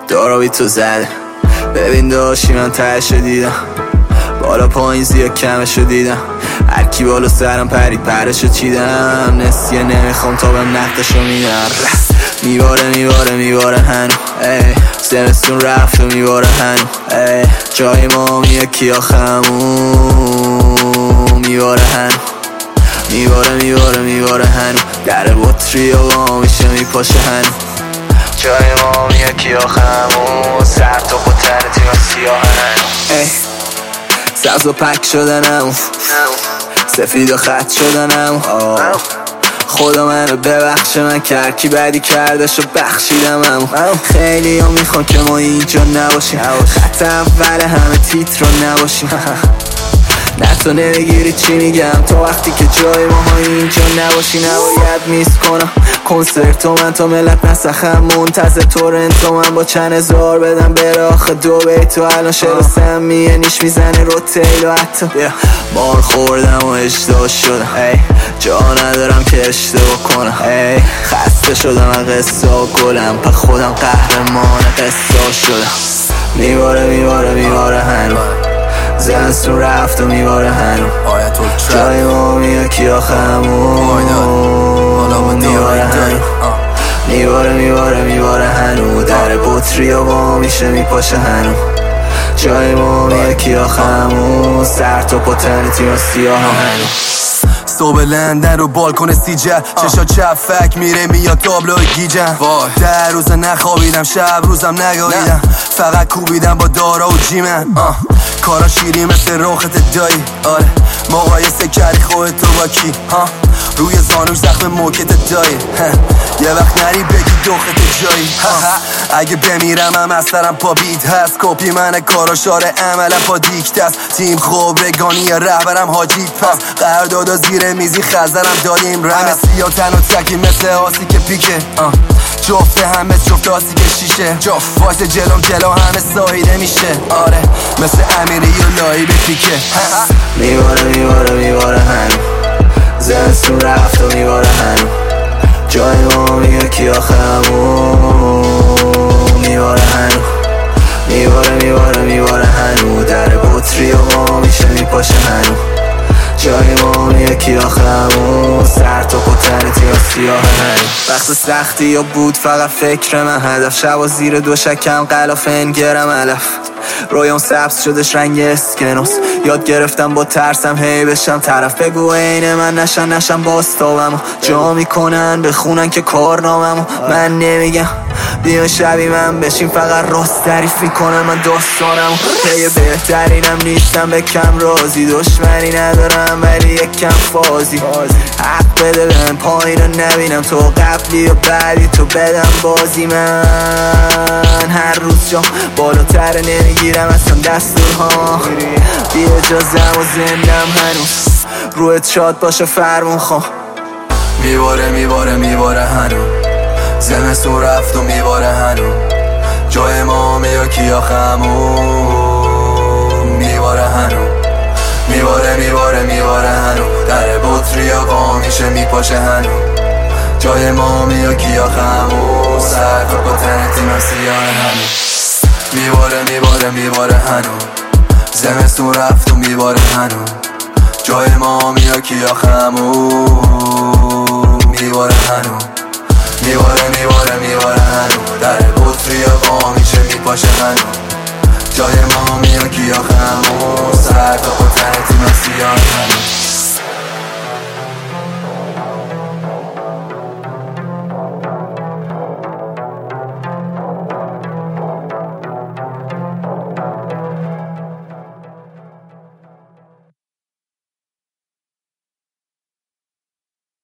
دارا بی تو زده. ببین داشتی من تهشو دیدم، بالا پایین زیاد کمشو دیدم، هرکی بالا سرم پرید پرشو چیدم، نسیه نمیخوام تا بهم نقدشو میدم. میباره هنو زمستون رفت و میباره هنو جای ما یکی آخمون میباره هنو میباره هنو در بطری و با میشه میپاشه هنو جای ما یکی آخمون سر تا خودتن تیم سیاه هنو سبز و پک شدنم سفید و خط شدنم خدا منو ببخشه من کرکی بدی کردش و بخشیدم خیلی ها میخوان که ما اینجا نباشیم خط اول همه تیتر رو نباشیم نه تو نمیگیری چی میگم تا وقتی که جای ما اینجا نباشی نباید میس کنم کنسرت و من تا ملت نسخم منتظر تورنتو من با چند هزار بدم بره آخه دو بیتو الان شراسم نیش میزنه رو تیل و حتی مار خوردم و اجدا شدم جا ندارم که اشتباه کنم خسته شدم از قصه و گلم پا خودم قهرمان قصه شدم میباره هنو زمستون رفت و میباره هنو جای ما یکی آخمون میباره هنو در بطری و با میشه میپاشه هنو جای ما یکی آخمون سر تا پتن تیم سیاه هنو صبح لندن رو بالکن سیجل چشا چفک میره میاد تابلوی گیجم در روز نخوابیدم شب روزم نگاهیدم فقط کوبیدم با دارا و جیمن کارا شیری مثل روخت دایی آره مقایسه کردی خودتو با کی روی زانوش زخم موکت دایی یه وقت نری بگی دوخت جایی اگه بمیرم هم از سرم پا بیت هست کپی من کارا شاره عملم پا دیکت است تیم خوب رگانی رهبرم حاجیت پس قراردادا زیر میزی خزرم داریم رمه سیا تن و تکی مثل آسی که پیکه جفته هم مثل جفت آسی که شیشه وایس جلوم جلو همه سایده میشه آره مثل امیری و لایی به پیکه میباره هنو زمستون رفت و میباره هنو جای ما یکی آخمون میباره هنو میباره هنو در بطری و ما میشه میپاشه هنو جای ما یکی آخمون سر تا پتن تیم سیاه هنو وقت سختی یا بود فقط فکر من هدف شب و زیر دو شکم قلاف انگرم علف رویام سبز شدش رنگ اسکنوس یاد گرفتم با ترسم هی بشم طرف بگو عین من نشم باستابم جا میکنن بخونن که کارنامم من نمیگم بیان شبی من بشین فقط راست تعریف میکنن من داستانم هی بهترینم نیستم به کم رازی دشمنی ندارم ولی یک کم فازی حق بده بهم پایین رو نبینم تو قبلی و بعدی تو بدم بازی من هر روز جام بالاتر نمیگیرم اصلا دستورها بی اجازم و زندم هنوز رویت شاد باشه فرمون خواه میباره هنو زمستون رفت و میباره هنو جای ما یکی آخمون میباره هنو میباره هنو در بطری و با میشه میپاشه هنو جای ما یکی آخمون سر تا پتن تیم سیاه هنو میباره هنو زمستون رفت و میباره هنو جای ما یکی آخمون میباره هنو میباره هنو در بطری و با میشه میپاشه هنو جای ما یکی آخمون سر تا پتن تیم سیاه هنو